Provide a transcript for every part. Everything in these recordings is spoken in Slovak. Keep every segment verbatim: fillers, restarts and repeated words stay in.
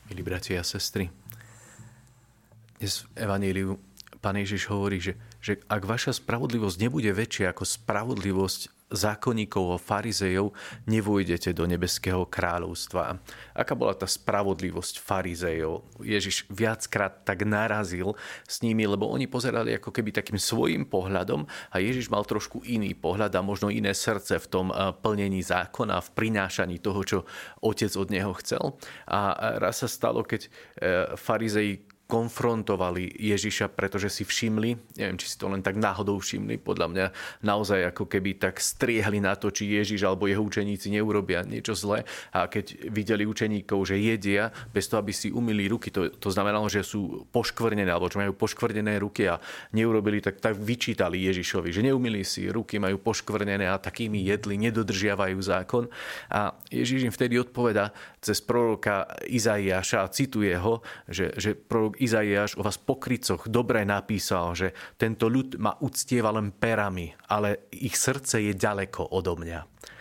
Milí bratia a sestry, dnes v Evaníliu Pán Ježiš hovorí, že, že ak vaša spravodlivosť nebude väčšia ako spravodlivosť zákonníkov a farizejov, nevôjdete do nebeského kráľovstva. Aká bola tá spravodlivosť farizejov? Ježiš viackrát tak narazil s nimi, lebo oni pozerali ako keby takým svojím pohľadom a Ježiš mal trošku iný pohľad a možno iné srdce v tom plnení zákona, v prinášaní toho, čo Otec od neho chcel. A raz sa stalo, keď farizeji konfrontovali Ježiša, pretože si všimli, neviem, či si to len tak náhodou všimli, podľa mňa naozaj ako keby tak striehli na to, či Ježiš alebo jeho učeníci neurobia niečo zlé. A keď videli učeníkov, že jedia bez toho, aby si umyli ruky, to, to znamenalo, že sú poškvrnené, alebo že majú poškvrnené ruky a neurobili, tak, tak vyčítali Ježišovi, že neumyli si ruky, majú poškvrnené a takými jedli, nedodržiavajú zákon. A Ježiš im vtedy odpoveda cez proroka Izaiáša a cituje ho, že, že prorok Izaiáš o vás pokrytcoch dobre napísal, že tento ľud ma uctieva len perami, ale ich srdce je ďaleko odo mňa.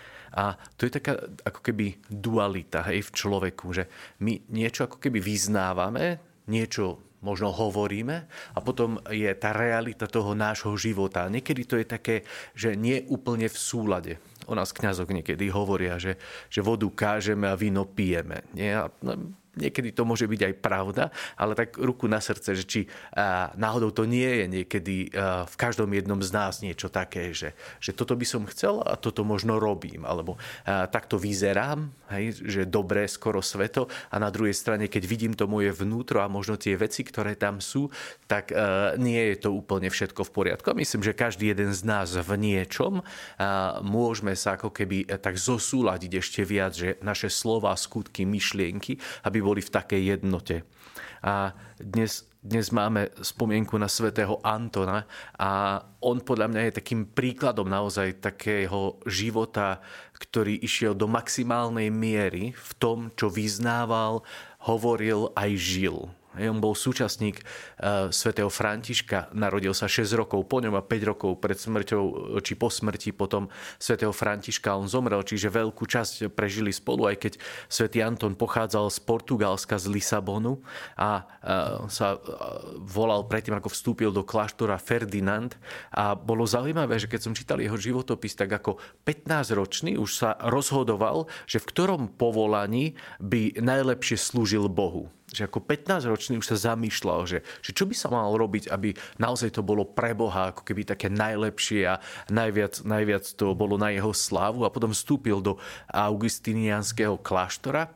A to je taká ako keby dualita, hej, v človeku, že my niečo ako keby vyznávame, niečo možno hovoríme a potom je tá realita toho nášho života. Niekedy to je také, že nie úplne v súlade. O nás kňazok niekedy hovoria, že, že vodu kážeme a víno pijeme. Nie? A, no, niekedy to môže byť aj pravda, ale tak ruku na srdce, že či a, náhodou to nie je niekedy a, v každom jednom z nás niečo také, že, že toto by som chcel a toto možno robím, alebo a, takto vyzerám, hej, že dobré, skoro sveto a na druhej strane, keď vidím to moje vnútro a možno tie veci, ktoré tam sú, tak a, nie je to úplne všetko v poriadku. A myslím, že každý jeden z nás v niečom a, môžeme sa ako keby tak zosúladiť ešte viac, že naše slova, skutky, myšlienky, aby boli v takej jednote. A dnes, dnes máme spomienku na svätého Antona a on podľa mňa je takým príkladom naozaj takého života, ktorý išiel do maximálnej miery v tom, čo vyznával, hovoril aj žil. On bol súčasník uh, svätého Františka, narodil sa šesť rokov po ňom a päť rokov pred smrťou, či po smrti potom svätého Františka on zomrel, čiže veľkú časť prežili spolu, aj keď svätý Anton pochádzal z Portugalska, z Lisabonu a uh, sa uh, volal predtým, ako vstúpil do kláštora Ferdinand. A bolo zaujímavé, že keď som čítal jeho životopis, tak ako pätnásťročný už sa rozhodoval, že v ktorom povolaní by najlepšie slúžil Bohu. Že ako pätnásťročný už sa zamýšľal, že, že čo by sa mal robiť, aby naozaj to bolo pre Boha ako keby také najlepšie a najviac, najviac to bolo na jeho slávu. A potom vstúpil do augustiniánskeho kláštora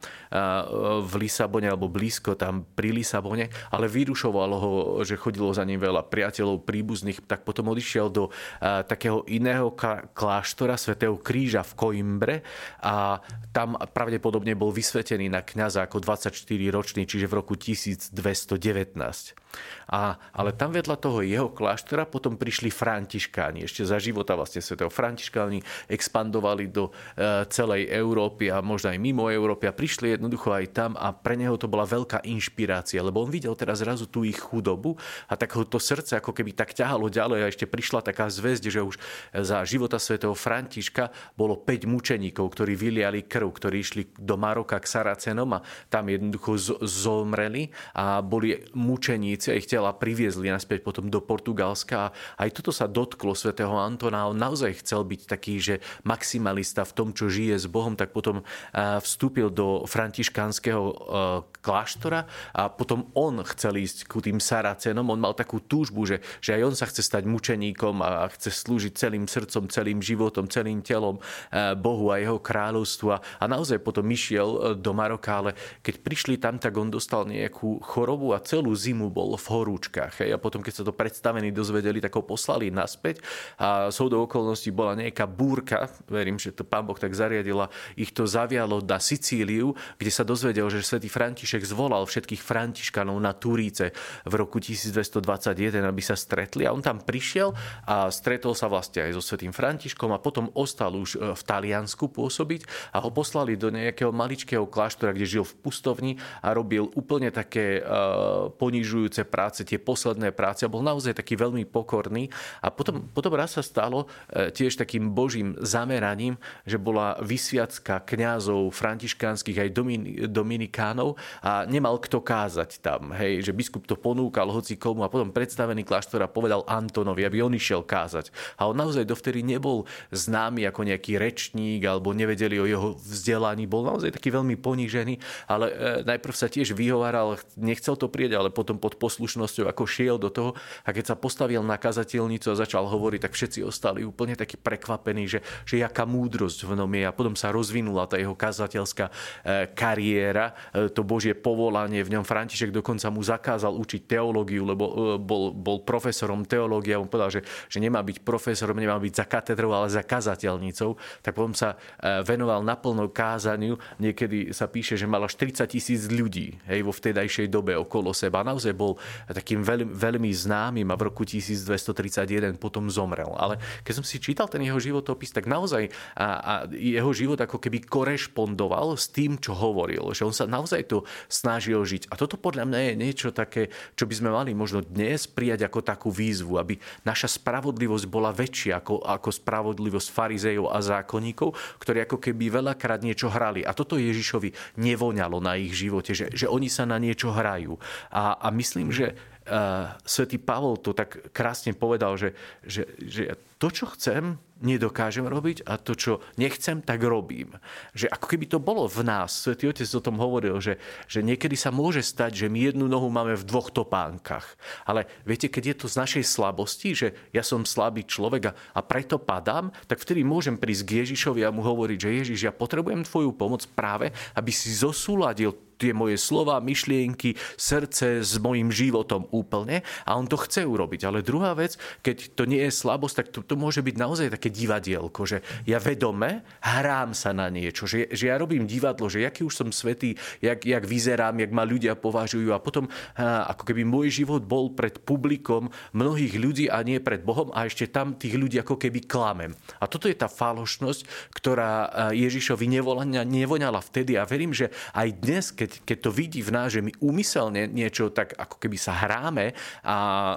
v Lisabone, alebo blízko tam pri Lisabone, ale vyrušovalo ho, že chodilo za ním veľa priateľov, príbuzných, tak potom odišiel do takého iného kláštora svätého Kríža v Coimbre a tam pravdepodobne bol vysvetený na kňaza ako dvadsaťštyriročný, čiže v roku tisícdvestodevätnásť. A, ale tam vedľa toho jeho kláštora potom prišli františkáni. Ešte za života vlastne svätého Františkáni expandovali do e, celej Európy a možno aj mimo Európy a prišli jednoducho aj tam a pre neho to bola veľká inšpirácia, lebo on videl teraz zrazu tú ich chudobu a tak ho to srdce ako keby tak ťahalo ďalej a ešte prišla taká zväzť, že už za života svätého Františka bolo päť mučeníkov, ktorí vyliali krv, ktorí išli do Maroka k Saracenom a tam jednoducho z, zomreli a boli mučeníci a ich tela priviezli naspäť potom do Portugalska. A aj toto sa dotklo svätého Antona. On naozaj chcel byť taký, že maximalista v tom, čo žije s Bohom, tak potom vstúpil do františkánskeho kláštora a potom on chcel ísť ku tým Saracenom. On mal takú túžbu, že, že aj on sa chce stať mučeníkom a chce slúžiť celým srdcom, celým životom, celým telom Bohu a jeho kráľovstvu. A naozaj potom išiel do Maroka, ale keď prišli tam, tak on dostal nejakú chorobu a celú zimu bol v horúčkach. Hej. A potom, keď sa to predstavení dozvedeli, tak ho poslali naspäť a súdou okolností bola nejaká búrka, verím, že to Pán Boh tak zariadila, ich to zavialo na Sicíliu, kde sa dozvedel, že svätý František zvolal všetkých františkanov na Turíce v roku tisícdvestodvadsaťjeden, aby sa stretli a on tam prišiel a stretol sa vlastne aj so svätým Františkom a potom ostal už v Taliansku pôsobiť a ho poslali do nejakého maličkého kláštora, kde žil v pustovni a robil úplne také uh, ponižujúce vynikajúce práce, tie posledné práce a bol naozaj taký veľmi pokorný. A potom, potom raz sa stalo tiež takým božím zameraním, že bola vysviacka kňazov františkánskych aj dominikánov a nemal kto kázať tam. Hej, že biskup to ponúkal hoci komu a potom predstavený kláštora povedal Antonovi, aby on išiel kázať. A on naozaj dovtedy nebol známy ako nejaký rečník alebo nevedeli o jeho vzdelaní. Bol naozaj taký veľmi ponížený, ale najprv sa tiež vyhováral, nechcel to prijať, ale potom pod poslušnosťou ako šiel do toho a keď sa postavil na kazateľnicu a začal hovoriť, tak všetci ostali úplne takí prekvapení, že, že jaká múdrosť v ňom je a potom sa rozvinula tá jeho kazateľská kariéra, to Božie povolanie v ňom. František dokonca mu zakázal učiť teológiu, lebo bol, bol profesorom teológie a on povedal, že, že nemá byť profesorom, nemá byť za katedrou, ale za kazateľnicou. Tak potom sa venoval naplno kázaniu. Niekedy sa píše, že mal až tridsať tisíc ľudí, hej, vo vtedajšej dobe okolo seba. Naozaj bol takým veľmi, veľmi známym a v roku tisícdvestotridsaťjeden potom zomrel. Ale keď som si čítal ten jeho životopis, tak naozaj a, a jeho život ako keby korešpondoval s tým, čo hovoril. Že on sa naozaj to snažil žiť. A toto podľa mňa je niečo také, čo by sme mali možno dnes prijať ako takú výzvu, aby naša spravodlivosť bola väčšia ako, ako spravodlivosť farizejov a zákonníkov, ktorí ako keby veľakrát niečo hrali. A toto Ježišovi nevoňalo na ich živote, že, že oni sa na niečo hrajú. A, a myslím, že uh, svätý Pavol to tak krásne povedal, že, že, že to, čo chcem, nedokážem robiť a to, čo nechcem, tak robím. Že ako keby to bolo v nás. Svätý Otec o tom hovoril, že, že niekedy sa môže stať, že my jednu nohu máme v dvoch topánkach. Ale viete, keď je to z našej slabosti, že ja som slabý človek a, a preto padám, tak vtedy môžem prísť k Ježišovi a mu hovoriť, že Ježiš, ja potrebujem tvoju pomoc práve, aby si zosúladil tie moje slova, myšlienky, srdce s mojím životom úplne a on to chce urobiť. Ale druhá vec, keď to nie je slabosť, tak to, to môže byť naozaj také divadielko, že ja vedome hrám sa na niečo, že, že ja robím divadlo, že jaký už som svätý, jak, jak vyzerám, jak ma ľudia považujú a potom a, ako keby môj život bol pred publikom mnohých ľudí a nie pred Bohom a ešte tam tých ľudí ako keby klamem. A toto je tá falošnosť, ktorá Ježišovi nevoňala, nevoňala vtedy a verím, že aj dnes, keď keď to vidí v nás, že my úmyselne niečo tak ako keby sa hráme a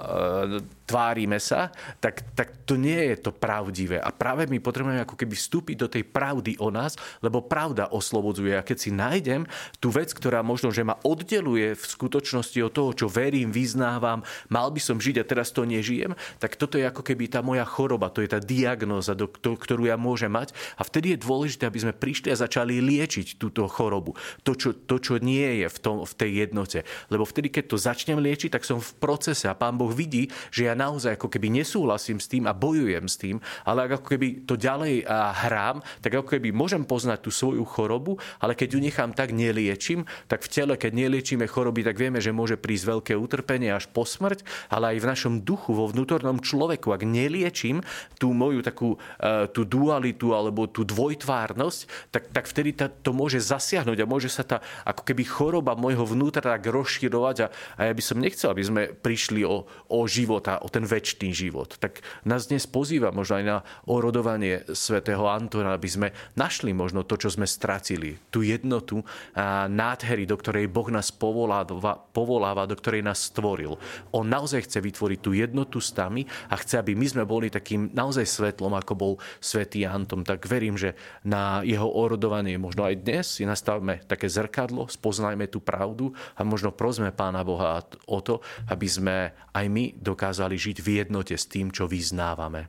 e, tvárime sa, tak, tak to nie je to pravdivé. A práve my potrebujeme ako keby vstúpiť do tej pravdy o nás, lebo pravda oslobodzuje. A keď si nájdem tú vec, ktorá možno, že ma oddeluje v skutočnosti od toho, čo verím, vyznávam, mal by som žiť a teraz to nežijem, tak toto je ako keby tá moja choroba, to je tá diagnóza, ktorú ja môžem mať. A vtedy je dôležité, aby sme prišli a začali liečiť túto chorobu. To, čo, to, čo nie je v, tom, v tej jednote. Lebo vtedy, keď to začnem liečiť, tak som v procese a Pán Boh vidí, že ja naozaj ako keby nesúhlasím s tým a bojujem s tým, ale ako keby to ďalej hrám, tak ako keby môžem poznať tú svoju chorobu, ale keď ju nechám tak, neliečím, tak v tele, keď neliečíme choroby, tak vieme, že môže prísť veľké utrpenie až po smrť, ale aj v našom duchu, vo vnútornom človeku, ak neliečím tú moju takú tú dualitu alebo tú dvojtvárnosť, tak, tak vtedy to môže zasiahnuť a môže sa tá ako keby choroba môjho vnútra tak rozširovať a, a ja by som nechcel, aby sme prišli o, o život a o ten večný život. Tak nás dnes pozýva možno aj na orodovanie svätého Antona, aby sme našli možno to, čo sme stratili. Tú jednotu a nádhery, do ktorej Boh nás povoláva, povoláva, do ktorej nás stvoril. On naozaj chce vytvoriť tú jednotu s nami a chce, aby my sme boli takým naozaj svetlom, ako bol svätý Anton. Tak verím, že na jeho orodovanie možno aj dnes si nastavme také zrkadlo, spoznajme tú pravdu a možno prosme Pána Boha o to, aby sme aj my dokázali žiť v jednote s tým, čo vyznávame.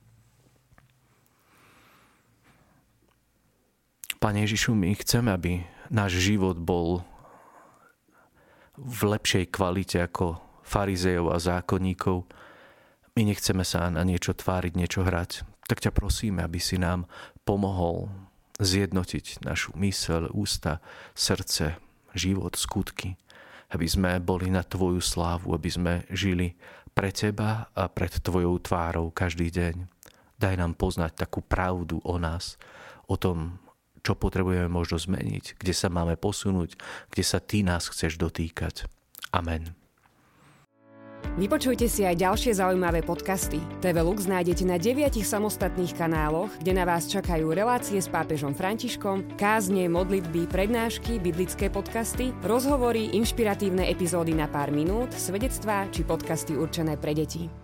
Pane Ježišu, my chceme, aby náš život bol v lepšej kvalite ako farizejov a zákonníkov. My nechceme sa na niečo tváriť, niečo hrať. Tak ťa prosíme, aby si nám pomohol zjednotiť našu myseľ, ústa, srdce, život, skutky. Aby sme boli na Tvoju slávu, aby sme žili pre Teba a pred Tvojou tvárou každý deň. Daj nám poznať takú pravdu o nás, o tom, čo potrebujeme možno zmeniť, kde sa máme posunúť, kde sa Ty nás chceš dotýkať. Amen. Vypočujte si aj ďalšie zaujímavé podcasty. té vé Lux nájdete na deviatich samostatných kanáloch, kde na vás čakajú relácie s pápežom Františkom, kázne, modlitby, prednášky, biblické podcasty, rozhovory, inšpiratívne epizódy na pár minút, svedectvá či podcasty určené pre deti.